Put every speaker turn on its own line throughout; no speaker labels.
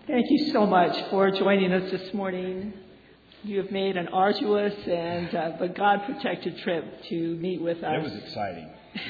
Thank you so much for joining us this morning. You have made an arduous but God-protected trip to meet with us.
It was exciting.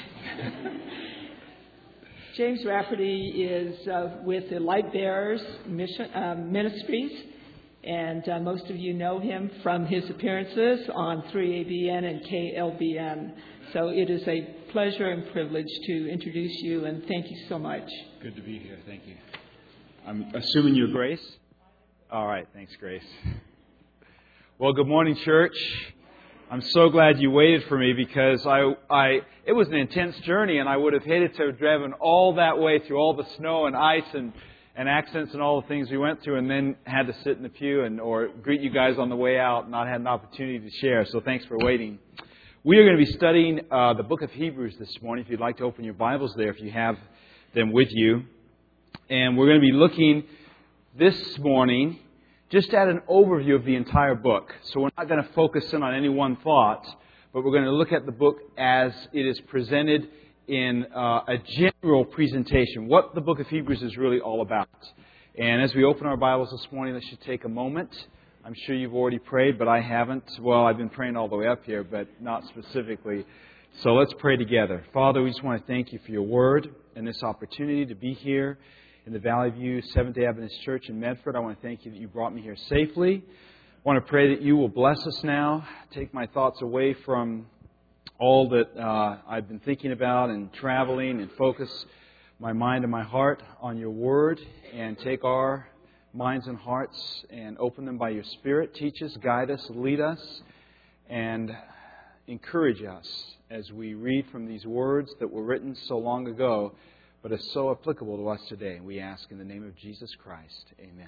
James Rafferty is with the Light Bearers Ministries, and most of you know him from his appearances on 3ABN and KLBN. So it is a pleasure and privilege to introduce you, and thank you so much.
Good to be here. Thank you. I'm assuming you're Grace? All right. Thanks, Grace. Well, good morning, church. I'm so glad you waited for me because it was an intense journey, and I would have hated to have driven all that way through all the snow and ice and accents and all the things we went through, and then had to sit in the pew or greet you guys on the way out and not had an opportunity to share. So thanks for waiting. We are going to be studying the book of Hebrews this morning. If you'd like to open your Bibles there, if you have them with you. And we're going to be looking this morning just at an overview of the entire book. So we're not going to focus in on any one thought, but we're going to look at the book as it is presented in a general presentation, what the book of Hebrews is really all about. And as we open our Bibles this morning, let's just take a moment. I'm sure you've already prayed, but I haven't. Well, I've been praying all the way up here, but not specifically. So let's pray together. Father, we just want to thank you for your word and this opportunity to be here in the Valley View Seventh-day Adventist Church in Medford. I want to thank you that you brought me here safely. I want to pray that you will bless us now, take my thoughts away from all that I've been thinking about and traveling, and focus my mind and my heart on your word, and take our minds and hearts and open them by your Spirit. Teach us, guide us, lead us, and encourage us as we read from these words that were written so long ago, but is so applicable to us today. We ask in the name of Jesus Christ. Amen.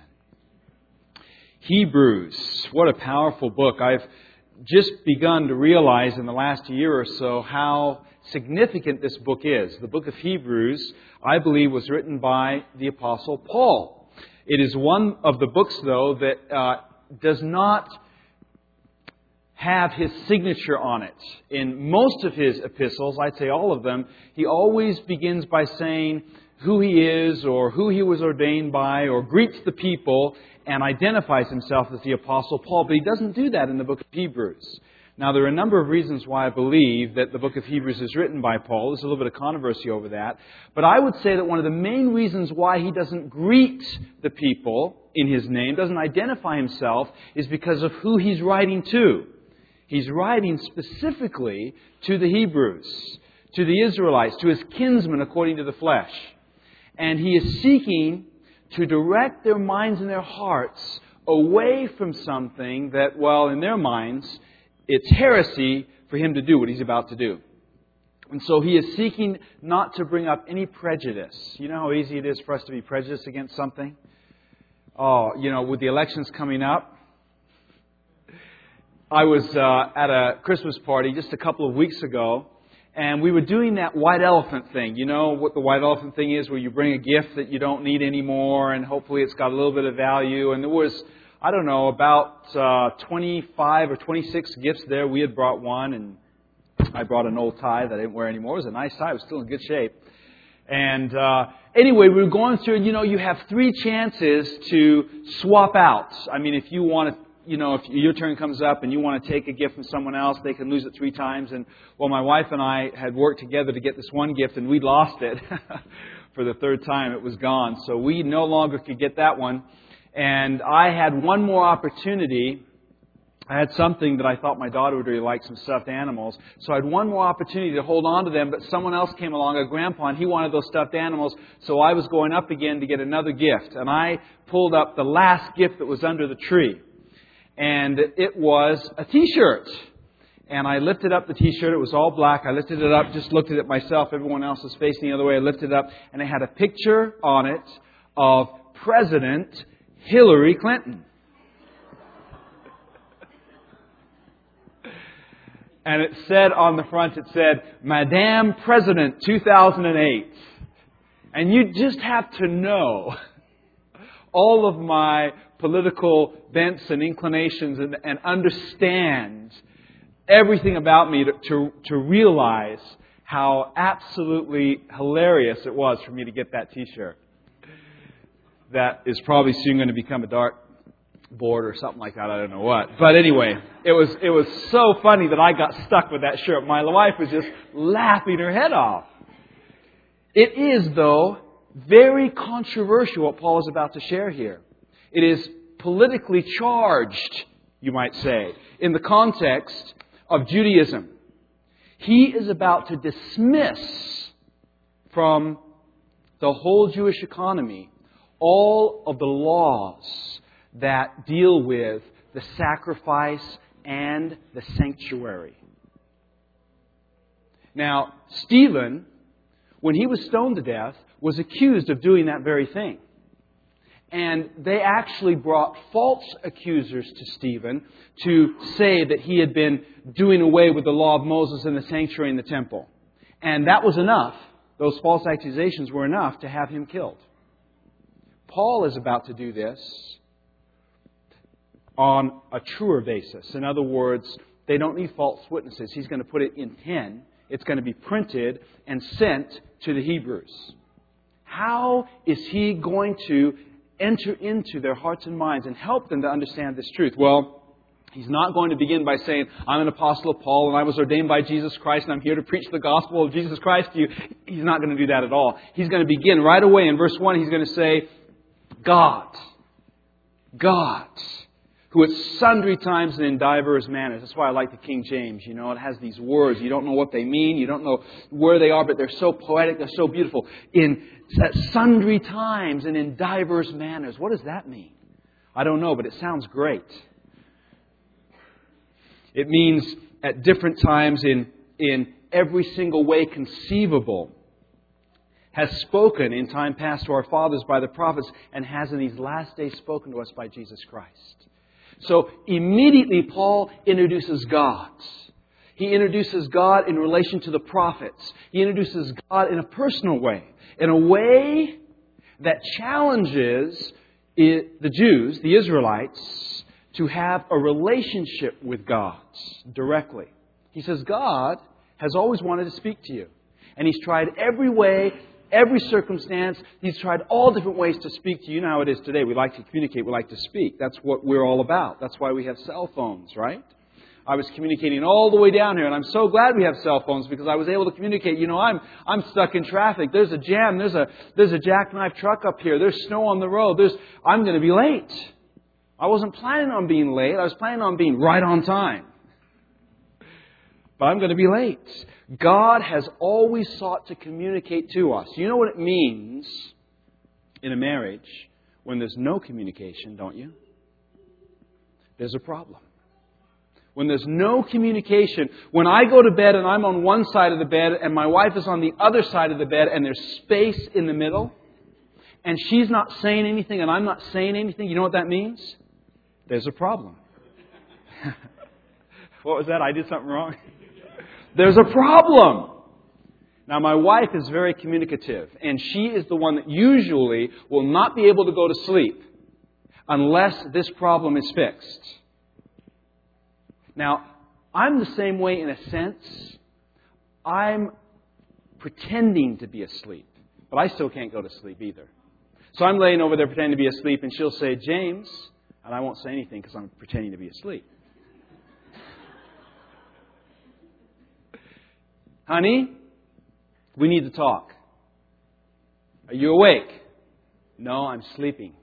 Hebrews. What a powerful book. I've just begun to realize in the last year or so how significant this book is. The book of Hebrews, I believe, was written by the Apostle Paul. It is one of the books, though, that does not have his signature on it. In most of his epistles, I'd say all of them, he always begins by saying who he is or who he was ordained by, or greets the people and identifies himself as the Apostle Paul. But he doesn't do that in the book of Hebrews. Now, there are a number of reasons why I believe that the book of Hebrews is written by Paul. There's a little bit of controversy over that. But I would say that one of the main reasons why he doesn't greet the people in his name, doesn't identify himself, is because of who he's writing to. He's writing specifically to the Hebrews, to the Israelites, to his kinsmen according to the flesh. And he is seeking to direct their minds and their hearts away from something that, well, in their minds, it's heresy for him to do what he's about to do. And so he is seeking not to bring up any prejudice. You know how easy it is for us to be prejudiced against something? Oh, with the elections coming up, I was at a Christmas party just a couple of weeks ago, and we were doing that white elephant thing. You know what the white elephant thing is, where you bring a gift that you don't need anymore, and hopefully it's got a little bit of value. And there was, I don't know, about 25 or 26 gifts there. We had brought one, and I brought an old tie that I didn't wear anymore. It was a nice tie. It was still in good shape. And anyway, we were going through, and you have 3 chances to swap out. I mean, if you want to, if your turn comes up and you want to take a gift from someone else, they can lose it 3 times. And, well, my wife and I had worked together to get this one gift, and we lost it for the 3rd time. It was gone. So we no longer could get that one. And I had one more opportunity. I had something that I thought my daughter would really like, some stuffed animals. So I had one more opportunity to hold on to them, but someone else came along, a grandpa, and he wanted those stuffed animals. So I was going up again to get another gift. And I pulled up the last gift that was under the tree. And it was a T-shirt. And I lifted up the T-shirt. It was all black. I lifted it up, just looked at it myself. Everyone else was facing the other way. I lifted it up, and it had a picture on it of President Hillary Clinton. And it said on the front, it said, Madame President 2008. And you just have to know all of my political bents and inclinations and understand everything about me to realize how absolutely hilarious it was for me to get that T-shirt. that is probably soon going to become a dark board or something like that. I don't know what. But anyway, it was so funny that I got stuck with that shirt. My wife was just laughing her head off. It is, though, very controversial what Paul is about to share here. It is politically charged, you might say, in the context of Judaism. He is about to dismiss from the whole Jewish economy all of the laws that deal with the sacrifice and the sanctuary. Now, Stephen, when he was stoned to death, was accused of doing that very thing. And they actually brought false accusers to Stephen to say that he had been doing away with the law of Moses in the sanctuary and the temple. And that was enough. Those false accusations were enough to have him killed. Paul is about to do this on a truer basis. In other words, they don't need false witnesses. He's going to put it in pen. It's going to be printed and sent to the Hebrews. How is he going to enter into their hearts and minds and help them to understand this truth? Well, he's not going to begin by saying, I'm an apostle of Paul and I was ordained by Jesus Christ and I'm here to preach the gospel of Jesus Christ to you. He's not going to do that at all. He's going to begin right away in verse 1. He's going to say, God, who at sundry times and in divers manners. That's why I like the King James. You know, it has these words. You don't know what they mean. You don't know where they are, but they're so poetic. They're so beautiful. At sundry times and in divers manners. What does that mean? I don't know, but it sounds great. It means at different times in every single way conceivable. Has spoken in time past to our fathers by the prophets and has in these last days spoken to us by Jesus Christ. So immediately Paul introduces God. He introduces God in relation to the prophets. He introduces God in a personal way. In a way that challenges the Jews, the Israelites, to have a relationship with God directly. He says, God has always wanted to speak to you. And He's tried every way, every circumstance. He's tried all different ways to speak to you. You know how it is today. We like to communicate. We like to speak. That's what we're all about. That's why we have cell phones, right? I was communicating all the way down here, and I'm so glad we have cell phones because I was able to communicate. You know, I'm stuck in traffic. There's a jam. There's a jackknife truck up here. There's snow on the road. I'm going to be late. I wasn't planning on being late. I was planning on being right on time. But I'm going to be late. God has always sought to communicate to us. You know what it means in a marriage when there's no communication, don't you? There's a problem. When there's no communication, when I go to bed and I'm on one side of the bed and my wife is on the other side of the bed and there's space in the middle and she's not saying anything and I'm not saying anything, you know what that means? There's a problem. What was that? I did something wrong? There's a problem. Now, my wife is very communicative, and she is the one that usually will not be able to go to sleep unless this problem is fixed. Now, I'm the same way in a sense. I'm pretending to be asleep, but I still can't go to sleep either. So I'm laying over there pretending to be asleep, and she'll say, James, and I won't say anything because I'm pretending to be asleep. Honey, we need to talk. Are you awake? No, I'm sleeping.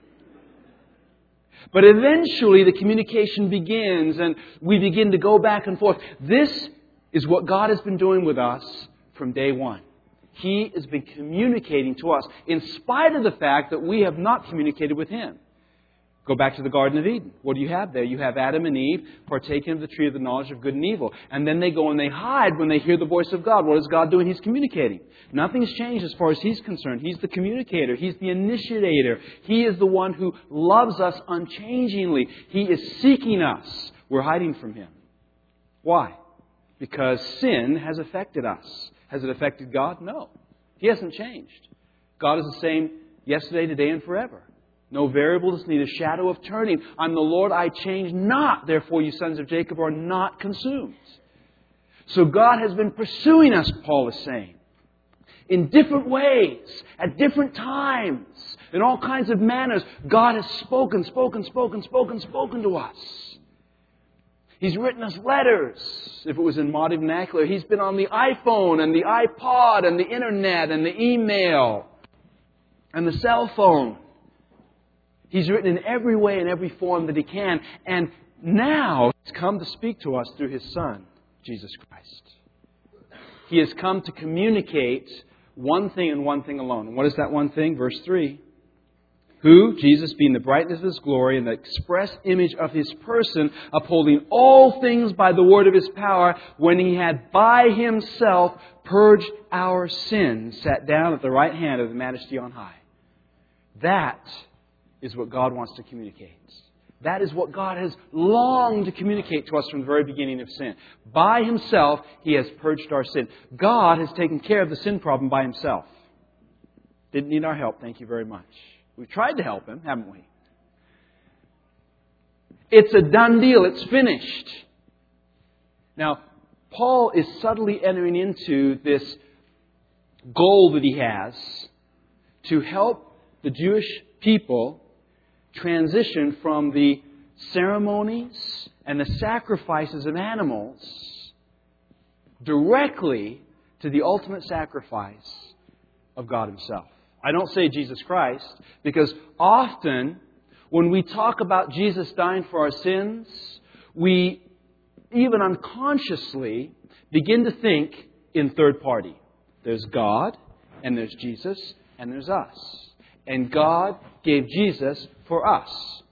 But eventually the communication begins and we begin to go back and forth. This is what God has been doing with us from day one. He has been communicating to us in spite of the fact that we have not communicated with Him. Go back to the Garden of Eden. What do you have there? You have Adam and Eve partaking of the tree of the knowledge of good and evil. And then they go and they hide when they hear the voice of God. What is God doing? He's communicating. Nothing's changed as far as He's concerned. He's the communicator. He's the initiator. He is the one who loves us unchangingly. He is seeking us. We're hiding from Him. Why? Because sin has affected us. Has it affected God? No. He hasn't changed. God is the same yesterday, today, and forever. No variables, neither shadow of turning. I'm the Lord, I change not. Therefore, you sons of Jacob are not consumed. So God has been pursuing us, Paul is saying, in different ways, at different times, In all kinds of manners, God has spoken to us. He's written us letters, if it was in modern vernacular. He's been on the iPhone and the iPod and the internet and the email and the cell phone. He's written in every way and every form that He can. And now He's come to speak to us through His Son, Jesus Christ. He has come to communicate one thing and one thing alone. And what is that one thing? Verse 3. Who, Jesus, being the brightness of His glory and the express image of His person, upholding all things by the word of His power, when He had by Himself purged our sins, sat down at the right hand of the Majesty on high. That is what God wants to communicate. That is what God has longed to communicate to us from the very beginning of sin. By Himself, He has purged our sin. God has taken care of the sin problem by Himself. Didn't need our help, thank you very much. We've tried to help Him, haven't we? It's a done deal. It's finished. Now, Paul is subtly entering into this goal that he has to help the Jewish people transition from the ceremonies and the sacrifices of animals directly to the ultimate sacrifice of God Himself. I don't say Jesus Christ because often when we talk about Jesus dying for our sins, we even unconsciously begin to think in third party. There's God, and there's Jesus, and there's us. And God gave Jesus for us.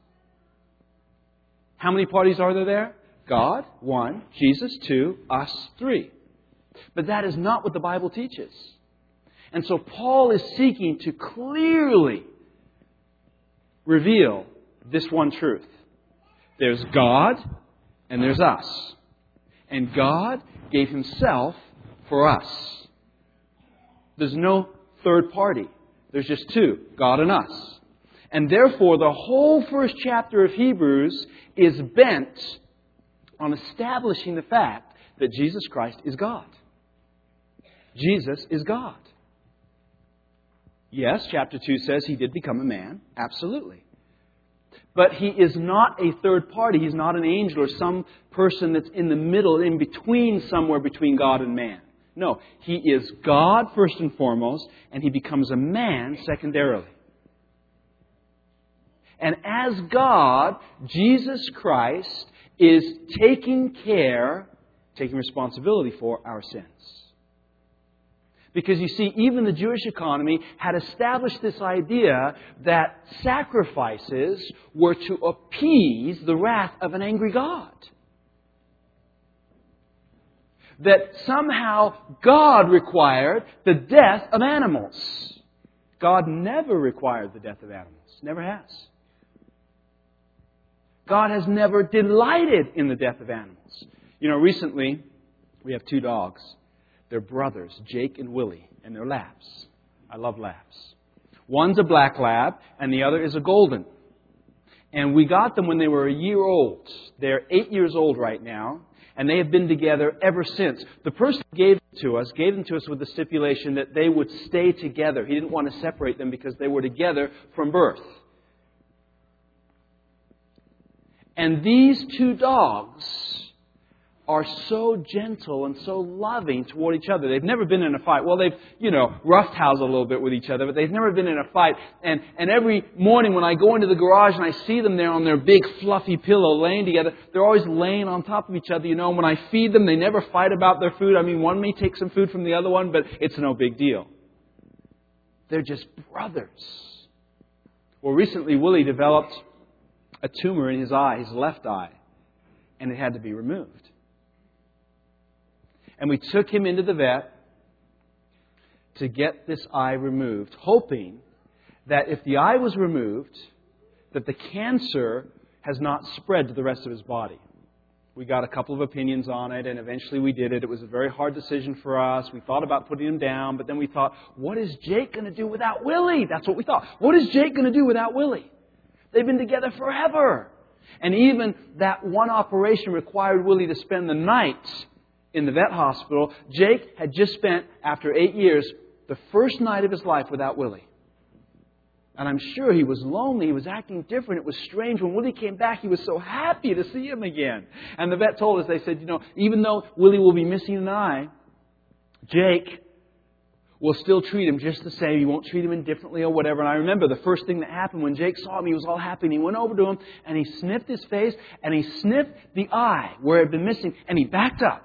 How many parties are there? God, 1. Jesus, 2. Us, 3. But that is not what the Bible teaches. And so Paul is seeking to clearly reveal this one truth. There's God and there's us. And God gave Himself for us. There's no third party. There's just two, God and us. And therefore, the whole first chapter of Hebrews is bent on establishing the fact that Jesus Christ is God. Jesus is God. Yes, chapter 2 says He did become a man. Absolutely. But He is not a third party. He's not an angel or some person that's in the middle, in between, somewhere between God and man. No, He is God first and foremost, and He becomes a man secondarily. And as God, Jesus Christ is taking responsibility for our sins. Because you see, even the Jewish economy had established this idea that sacrifices were to appease the wrath of an angry God. That somehow God required the death of animals. God never required the death of animals. Never has. God has never delighted in the death of animals. You know, recently we have 2 dogs. They're brothers, Jake and Willie, and they're labs. I love labs. One's a black lab, and the other is a golden. And we got them when they were a year old. They're 8 years old right now, and they have been together ever since. The person who gave them to us with the stipulation that they would stay together. He didn't want to separate them because they were together from birth. And these 2 dogs are so gentle and so loving toward each other. They've never been in a fight. Well, they've, roughhoused a little bit with each other, but they've never been in a fight. And every morning when I go into the garage and I see them there on their big fluffy pillow laying together, they're always laying on top of each other. And when I feed them, they never fight about their food. I mean, one may take some food from the other one, but it's no big deal. They're just brothers. Well, recently Willie developed a tumor in his eye, his left eye, and it had to be removed. And we took him into the vet to get this eye removed, hoping that if the eye was removed, that the cancer has not spread to the rest of his body. We got a couple of opinions on it, and eventually we did it. It was a very hard decision for us. We thought about putting him down, but then we thought, what is Jake going to do without Willie? That's what we thought. What is Jake going to do without Willie? They've been together forever. And even that one operation required Willie to spend the night in the vet hospital. Jake had just spent, after 8 years, the first night of his life without Willie. And I'm sure he was lonely. He was acting different. It was strange. When Willie came back, he was so happy to see him again. And the vet told us, they said, even though Willie will be missing an eye, Jake will still treat him just the same. He won't treat him indifferently or whatever. And I remember the first thing that happened when Jake saw him, he was all happy. And he went over to him and he sniffed his face and he sniffed the eye where it had been missing. And he backed up.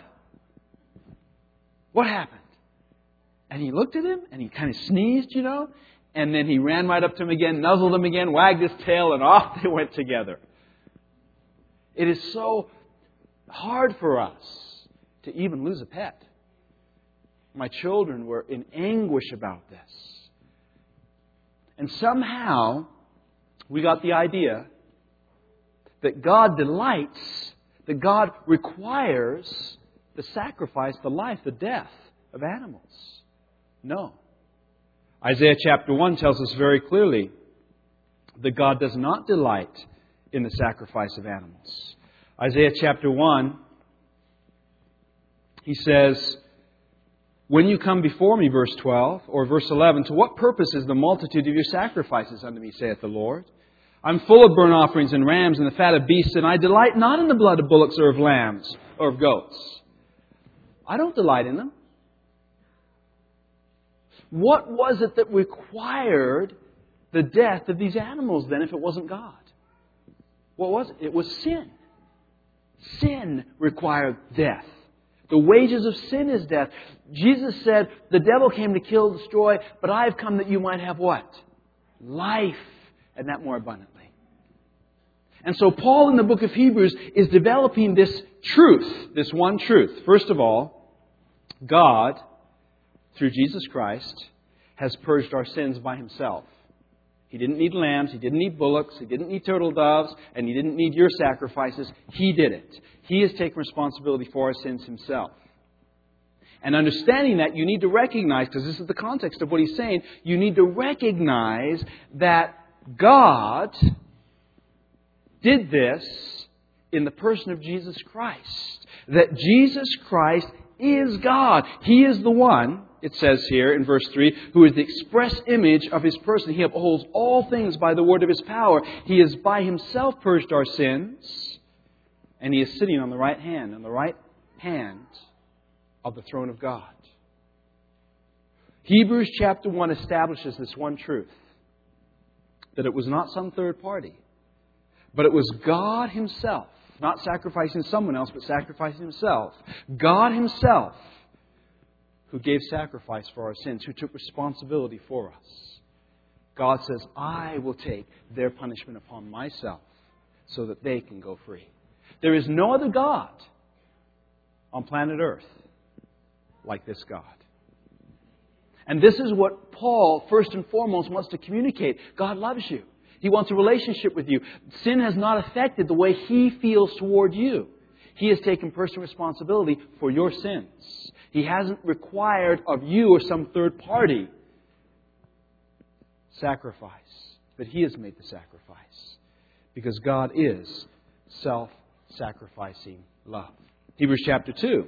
What happened? And he looked at him and he kind of sneezed, And then he ran right up to him again, nuzzled him again, wagged his tail, and off they went together. It is so hard for us to even lose a pet. My children were in anguish about this. And somehow we got the idea that God delights, that God requires the sacrifice, the life, the death of animals. No. Isaiah chapter 1 tells us very clearly that God does not delight in the sacrifice of animals. Isaiah chapter 1, he says, when you come before me, verse 12, or verse 11, to what purpose is the multitude of your sacrifices unto me, saith the Lord? I'm full of burnt offerings and rams and the fat of beasts, and I delight not in the blood of bullocks or of lambs or of goats. I don't delight in them. What was it that required the death of these animals then if it wasn't God? What was it? It was sin. Sin required death. The wages of sin is death. Jesus said, the devil came to kill, destroy, but I have come that you might have what? Life, and that more abundantly. And so Paul in the book of Hebrews is developing this truth, this one truth. First of all, God, through Jesus Christ, has purged our sins by Himself. He didn't need lambs, He didn't need bullocks, He didn't need turtle doves, and He didn't need your sacrifices. He did it. He has taken responsibility for our sins Himself. And understanding that, you need to recognize, because this is the context of what he's saying, you need to recognize that God did this in the person of Jesus Christ. That Jesus Christ is God. He is the one, it says here in verse 3, who is the express image of His person. He upholds all things by the word of His power. He has by Himself purged our sins. And He is sitting on the right hand of the throne of God. Hebrews chapter 1 establishes this one truth. That it was not some third party. But it was God Himself. Not sacrificing someone else, but sacrificing Himself. God Himself who gave sacrifice for our sins, who took responsibility for us. God says, I will take their punishment upon myself so that they can go free. There is no other God on planet Earth like this God. And this is what Paul, first and foremost, wants to communicate. God loves you. He wants a relationship with you. Sin has not affected the way He feels toward you. He has taken personal responsibility for your sins. He hasn't required of you or some third party sacrifice. But He has made the sacrifice. Because God is self-sacrificing love. Hebrews chapter 2.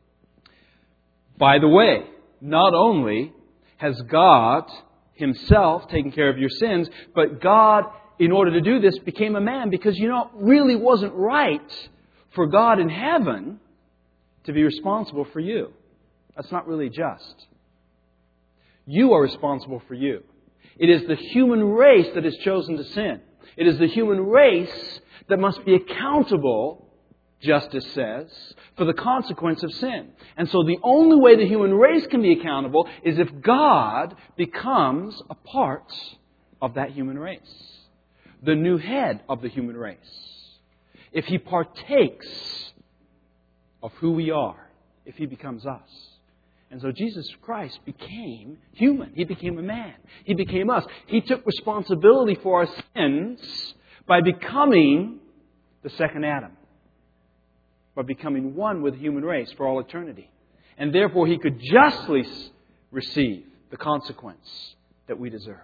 By the way, not only has God Himself taken care of your sins, but God, in order to do this, became a man. Because, it really wasn't right for God in heaven to be responsible for you. That's not really just. You are responsible for you. It is the human race that has chosen to sin. It is the human race that must be accountable, justice says, for the consequence of sin. And so the only way the human race can be accountable is if God becomes a part of that human race. The new head of the human race. If He partakes of who we are, if He becomes us. And so Jesus Christ became human. He became a man. He became us. He took responsibility for our sins by becoming the second Adam. By becoming one with the human race for all eternity. And therefore He could justly receive the consequence that we deserved.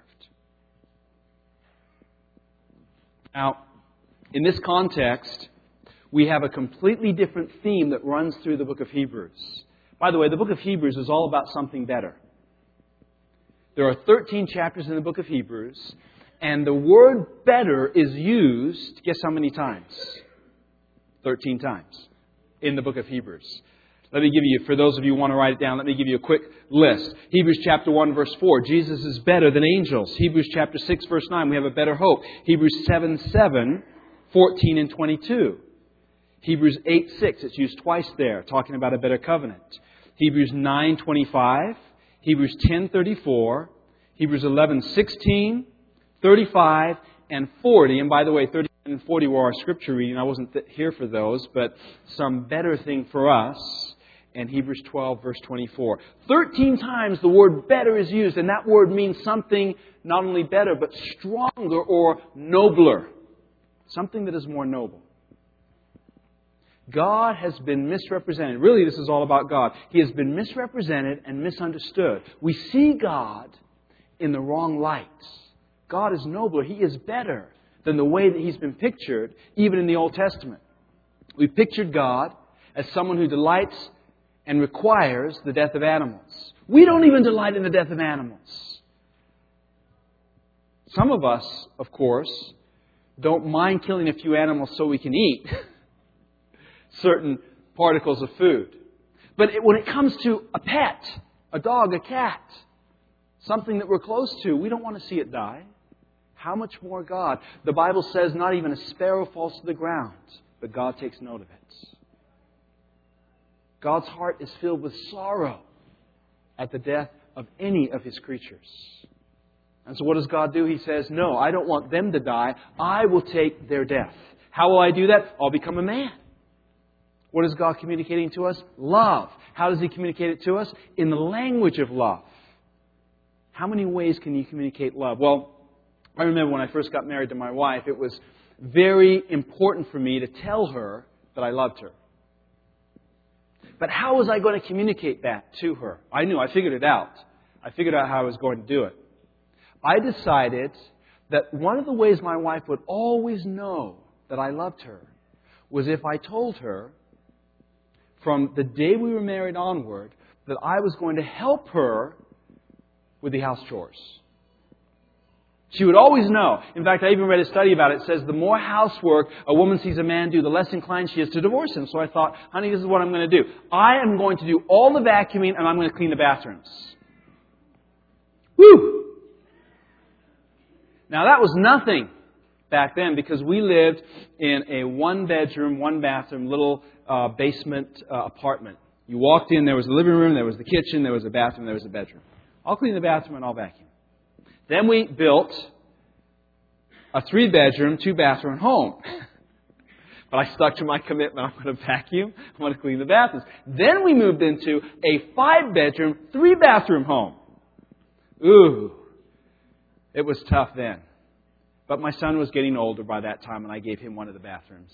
Now, in this context, we have a completely different theme that runs through the book of Hebrews. By the way, the book of Hebrews is all about something better. There are 13 chapters in the book of Hebrews, And the word better is used, guess how many times? 13 times in the book of Hebrews. Let me give you, for those of you who want to write it down, let me give you a quick list. Hebrews chapter 1, verse 4, Jesus is better than angels. Hebrews chapter 6, verse 9, we have a better hope. Hebrews 7, 14 and 22. Hebrews 8, 6, it's used twice there, talking about a better covenant. Hebrews 9, 25. Hebrews 10, 34. Hebrews 11, 16, 35, and 40. And by the way, 39 and 40 were our scripture reading. I wasn't here for those, but some better thing for us. And Hebrews 12, verse 24. 13 times the word better is used, and that word means something not only better, but stronger or nobler. Something that is more noble. God has been misrepresented. Really, this is all about God. He has been misrepresented and misunderstood. We see God in the wrong light. God is nobler. He is better than the way that He's been pictured, even in the Old Testament. We pictured God as someone who delights and requires the death of animals. We don't even delight in the death of animals. Some of us, of course, don't mind killing a few animals so we can eat certain particles of food. But when it comes to a pet, a dog, a cat, something that we're close to, we don't want to see it die. How much more God? The Bible says not even a sparrow falls to the ground, but God takes note of it. God's heart is filled with sorrow at the death of any of His creatures. And so what does God do? He says, no, I don't want them to die. I will take their death. How will I do that? I'll become a man. What is God communicating to us? Love. How does He communicate it to us? In the language of love. How many ways can you communicate love? Well, I remember when I first got married to my wife, it was very important for me to tell her that I loved her. But how was I going to communicate that to her? I knew. I figured it out. I figured out how I was going to do it. I decided that one of the ways my wife would always know that I loved her was if I told her from the day we were married onward that I was going to help her with the house chores. She would always know. In fact, I even read a study about it. It says the more housework a woman sees a man do, the less inclined she is to divorce him. So I thought, honey, this is what I'm going to do. I am going to do all the vacuuming and I'm going to clean the bathrooms. Woo! Now that was nothing back then because we lived in a one-bedroom, one-bathroom little basement apartment. You walked in, there was the living room, there was the kitchen, there was a bathroom, there was a bedroom. I'll clean the bathroom and I'll vacuum. Then we built a 3-bedroom, 2-bathroom home. But I stuck to my commitment. I'm going to vacuum. I'm going to clean the bathrooms. Then we moved into a 5-bedroom, 3-bathroom home. Ooh. It was tough then. But my son was getting older by that time, and I gave him one of the bathrooms.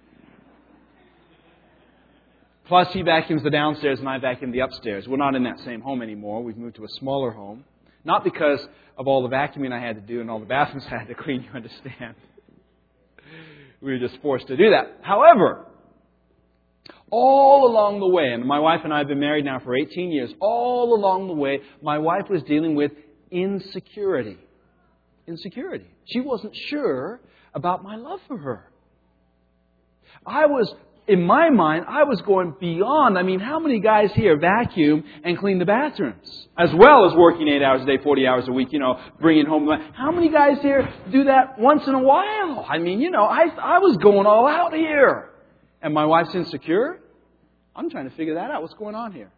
Plus, he vacuums the downstairs, and I vacuum the upstairs. We're not in that same home anymore. We've moved to a smaller home. Not because of all the vacuuming I had to do and all the bathrooms I had to clean, you understand. We were just forced to do that. However, all along the way, and my wife and I have been married now for 18 years, all along the way, my wife was dealing with insecurity. Insecurity. She wasn't sure about my love for her. In my mind, I was going beyond. I mean, how many guys here vacuum and clean the bathrooms? As well as working 8 hours a day, 40 hours a week, bringing home. How many guys here do that once in a while? I mean, I was going all out here. And my wife's insecure? I'm trying to figure that out. What's going on here?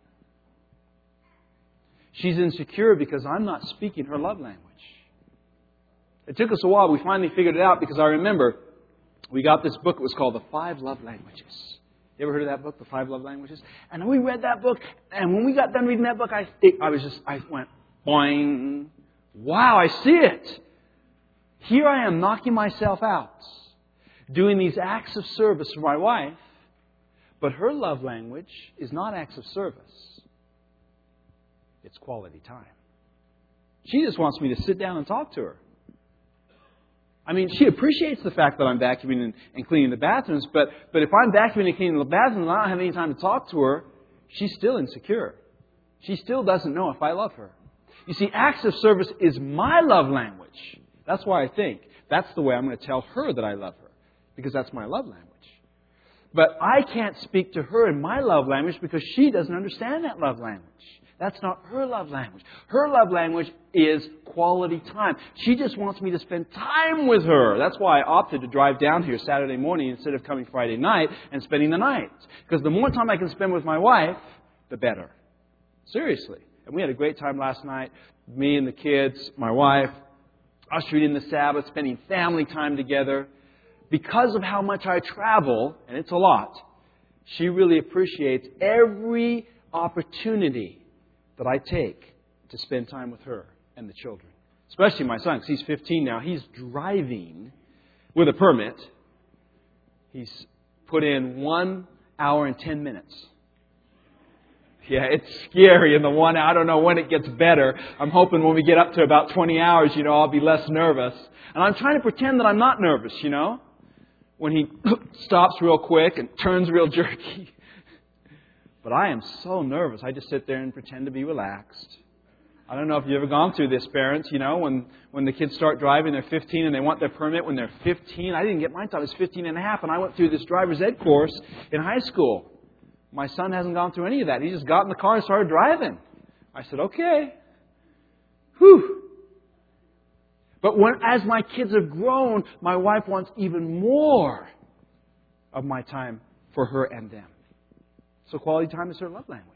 She's insecure because I'm not speaking her love language. It took us a while. We finally figured it out because I remember we got this book. It was called The 5 Love Languages. You ever heard of that book, The 5 Love Languages? And we read that book. And when we got done reading that book, I went, boing. Wow, I see it. Here I am knocking myself out, doing these acts of service for my wife. But her love language is not acts of service. It's quality time. She just wants me to sit down and talk to her. I mean, she appreciates the fact that I'm vacuuming and cleaning the bathrooms, but if I'm vacuuming and cleaning the bathrooms and I don't have any time to talk to her, she's still insecure. She still doesn't know if I love her. You see, acts of service is my love language. That's why I think that's the way I'm going to tell her that I love her, because that's my love language. But I can't speak to her in my love language because she doesn't understand that love language. That's not her love language. Her love language is quality time. She just wants me to spend time with her. That's why I opted to drive down here Saturday morning instead of coming Friday night and spending the night. Because the more time I can spend with my wife, the better. Seriously. And we had a great time last night. Me and the kids, my wife, ushering in the Sabbath, spending family time together. Because of how much I travel, and it's a lot, she really appreciates every opportunity that I take to spend time with her and the children. Especially my son, because he's 15 now. He's driving with a permit. He's put in 1 hour and 10 minutes. Yeah, it's scary in the 1 hour. I don't know when it gets better. I'm hoping when we get up to about 20 hours, I'll be less nervous. And I'm trying to pretend that I'm not nervous, when he stops real quick and turns real jerky. But I am so nervous. I just sit there and pretend to be relaxed. I don't know if you've ever gone through this, parents. When the kids start driving, they're 15 and they want their permit when they're 15. I didn't get mine until I was 15 and a half, and I went through this driver's ed course in high school. My son hasn't gone through any of that. He just got in the car and started driving. I said, okay. Whew. But as my kids have grown, my wife wants even more of my time for her and them. So quality time is her love language.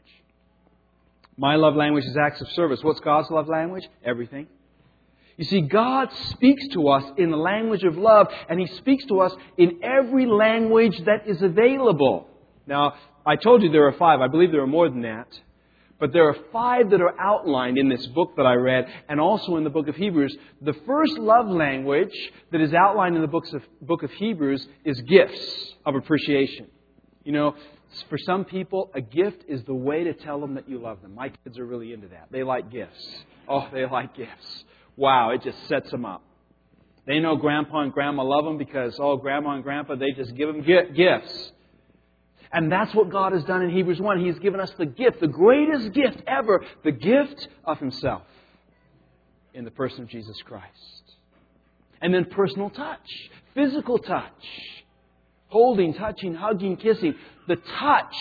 My love language is acts of service. What's God's love language? Everything. You see, God speaks to us in the language of love, and He speaks to us in every language that is available. Now, I told you there are 5. I believe there are more than that. But there are 5 that are outlined in this book that I read, and also in the book of Hebrews. The first love language that is outlined in the book of Hebrews is gifts of appreciation. For some people, a gift is the way to tell them that you love them. My kids are really into that. They like gifts. Oh, they like gifts. Wow, it just sets them up. They know Grandpa and Grandma love them because, Grandma and Grandpa, they just give them gifts. And that's what God has done in Hebrews 1. He's given us the gift, the greatest gift ever, the gift of Himself in the person of Jesus Christ. And then personal touch, physical touch. Holding, touching, hugging, kissing. The touch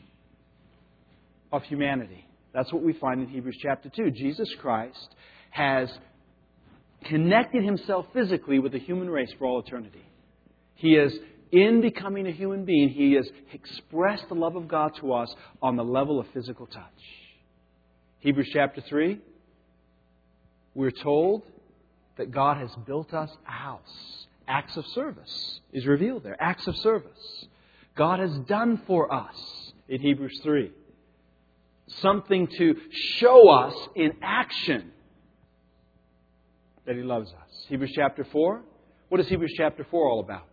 of humanity. That's what we find in Hebrews chapter 2. Jesus Christ has connected Himself physically with the human race for all eternity. He has, in becoming a human being, He has expressed the love of God to us on the level of physical touch. Hebrews chapter 3, we're told that God has built us a house. Acts of service is revealed there. Acts of service. God has done for us in Hebrews 3. Something to show us in action that He loves us. Hebrews chapter 4. What is Hebrews chapter 4 all about?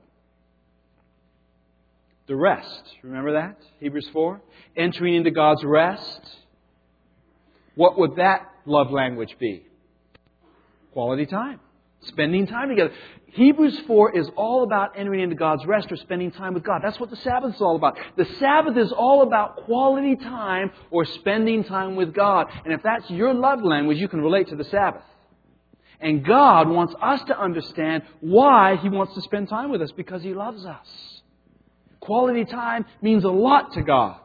The rest. Remember that? Hebrews 4. Entering into God's rest. What would that love language be? Quality time. Spending time together. Hebrews 4 is all about entering into God's rest or spending time with God. That's what the Sabbath is all about. The Sabbath is all about quality time or spending time with God. And if that's your love language, you can relate to the Sabbath. And God wants us to understand why He wants to spend time with us, because He loves us. Quality time means a lot to God.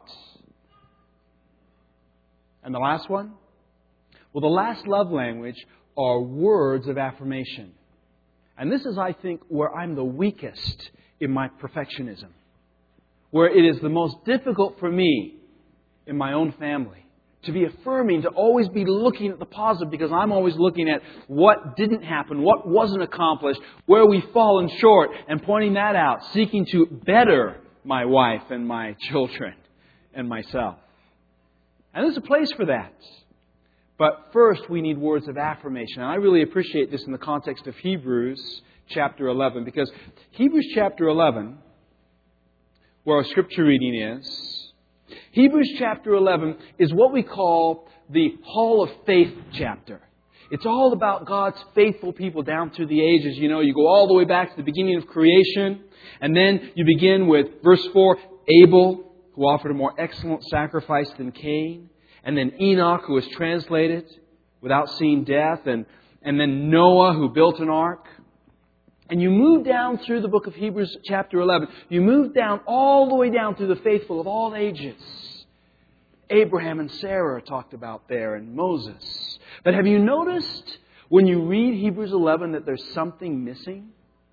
And the last one? Well, the last love language are words of affirmation. And this is, I think, where I'm the weakest in my perfectionism. Where it is the most difficult for me in my own family to be affirming, to always be looking at the positive, because I'm always looking at what didn't happen, what wasn't accomplished, where we've fallen short, and pointing that out, seeking to better my wife and my children and myself. And there's a place for that. But first, we need words of affirmation. And I really appreciate this in the context of Hebrews chapter 11. Because Hebrews chapter 11, where our scripture reading is, Hebrews chapter 11 is what we call the Hall of Faith chapter. It's all about God's faithful people down through the ages. You go all the way back to the beginning of creation. And then you begin with verse 4, Abel, who offered a more excellent sacrifice than Cain. And then Enoch, who was translated without seeing death. And and then Noah who built an ark. And you move down through the book of Hebrews chapter 11. You move down all the way down through the faithful of all ages. Abraham and Sarah are talked about there, and Moses. But have you noticed when you read Hebrews 11 that there's something missing?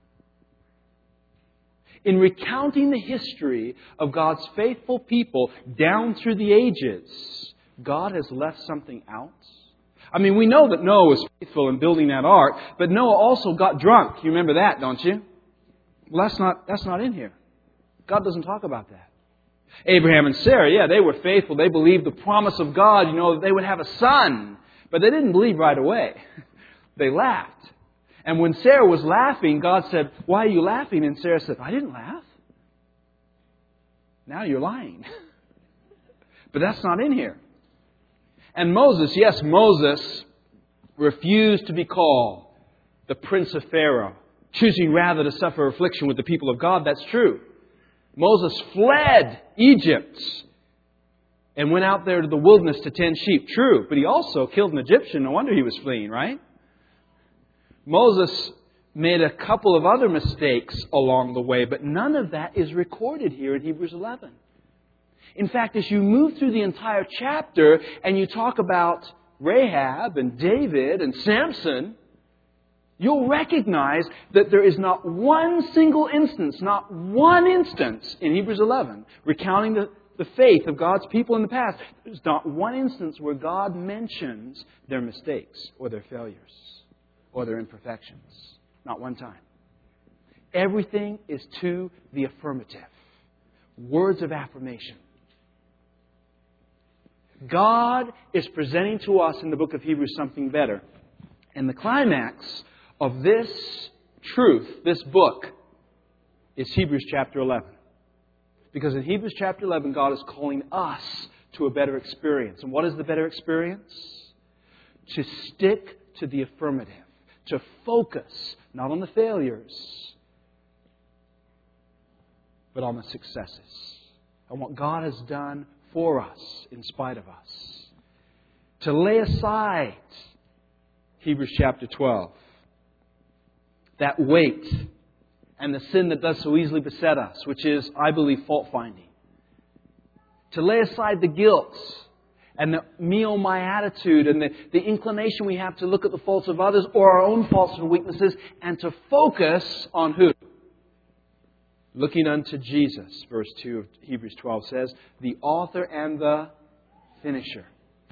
In recounting the history of God's faithful people down through the ages, God has left something out. I mean, we know that Noah was faithful in building that ark, but Noah also got drunk. You remember that, don't you? Well, that's not in here. God doesn't talk about that. Abraham and Sarah, yeah, they were faithful. They believed the promise of God, that they would have a son. But they didn't believe right away. They laughed. And when Sarah was laughing, God said, "Why are you laughing?" And Sarah said, "I didn't laugh." Now you're lying. But that's not in here. And Moses, yes, Moses refused to be called the prince of Pharaoh, choosing rather to suffer affliction with the people of God. That's true. Moses fled Egypt and went out there to the wilderness to tend sheep. True, but he also killed an Egyptian. No wonder he was fleeing, right? Moses made a couple of other mistakes along the way, but none of that is recorded here in Hebrews 11. In fact, as you move through the entire chapter and you talk about Rahab and David and Samson, you'll recognize that there is not one single instance, not one instance in Hebrews 11 recounting the faith of God's people in the past. There's not one instance where God mentions their mistakes or their failures or their imperfections. Not one time. Everything is to the affirmative. Words of affirmation. God is presenting to us in the book of Hebrews something better. And the climax of this truth, this book, is Hebrews chapter 11. Because in Hebrews chapter 11, God is calling us to a better experience. And what is the better experience? To stick to the affirmative. To focus not on the failures, but on the successes. On what God has done for us in spite of us. To lay aside Hebrews chapter 12. That weight and the sin that does so easily beset us, which is, I believe, fault-finding. To lay aside the guilt and the me oh my attitude and the inclination we have to look at the faults of others or our own faults and weaknesses, and to focus on who? Looking unto Jesus, verse 2 of Hebrews 12 says, the author and the finisher.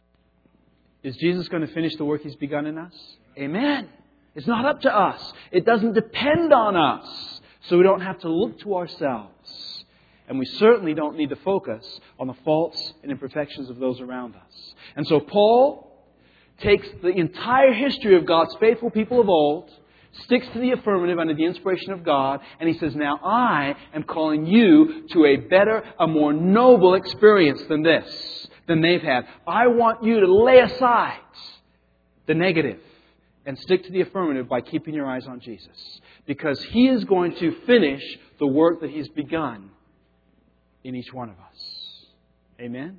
Is Jesus going to finish the work He's begun in us? Amen. It's not up to us. It doesn't depend on us. So we don't have to look to ourselves. And we certainly don't need to focus on the faults and imperfections of those around us. And so Paul takes the entire history of God's faithful people of old, sticks to the affirmative under the inspiration of God, and he says, now I am calling you to a better, a more noble experience than this, than they've had. I want you to lay aside the negative and stick to the affirmative by keeping your eyes on Jesus. Because He is going to finish the work that He's begun in each one of us. Amen?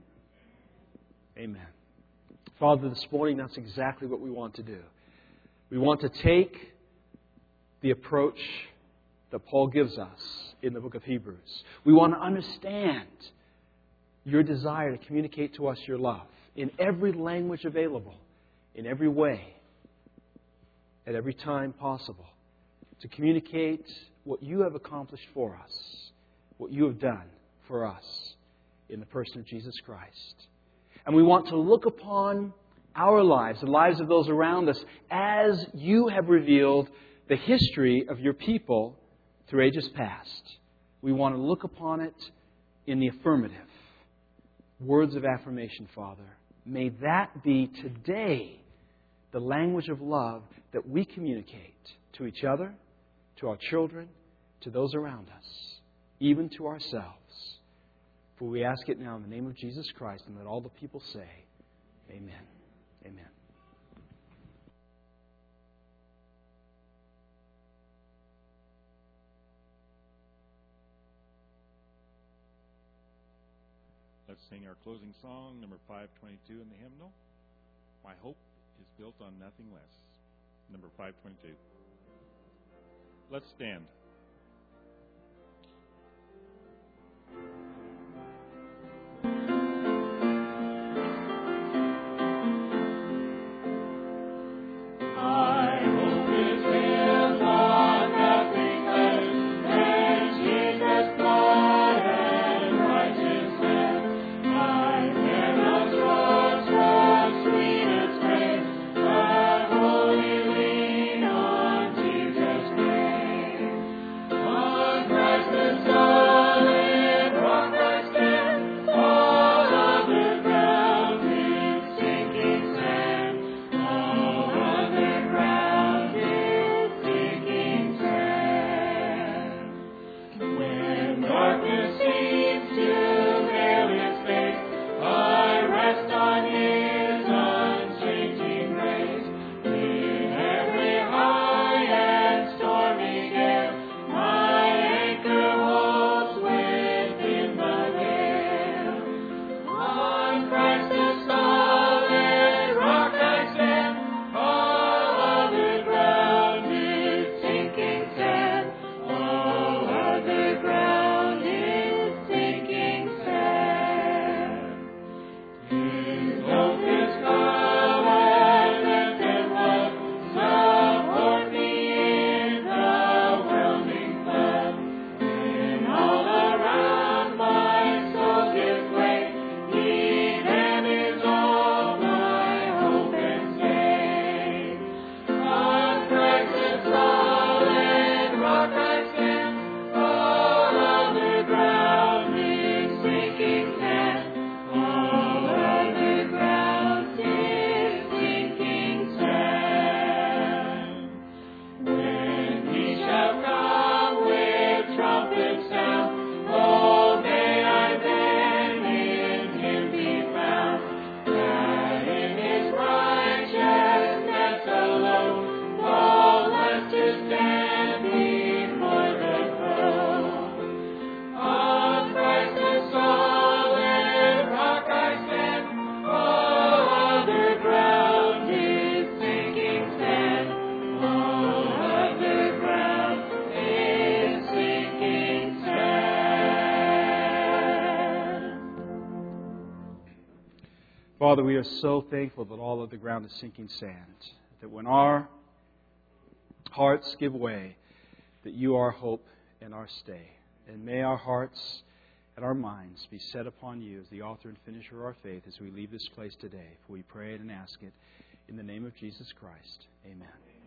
Amen. Father, this morning that's exactly what we want to do. We want to take the approach that Paul gives us in the book of Hebrews. We want to understand your desire to communicate to us your love in every language available, in every way, at every time possible, to communicate what you have accomplished for us, what you have done for us in the person of Jesus Christ. And we want to look upon our lives, the lives of those around us, as you have revealed the history of your people through ages past. We want to look upon it in the affirmative. Words of affirmation, Father. May that be today the language of love that we communicate to each other, to our children, to those around us, even to ourselves. For we ask it now in the name of Jesus Christ, and let all the people say, Amen. Amen.
Let's sing our closing song, number 522 in the hymnal. My hope is built on nothing less. number 522. Let's stand.
Father, we are so thankful that all of the ground is sinking sand, that when our hearts give way, that you are hope and our stay. And may our hearts and our minds be set upon you as the author and finisher of our faith as we leave this place today. For we pray it and ask it in the name of Jesus Christ. Amen.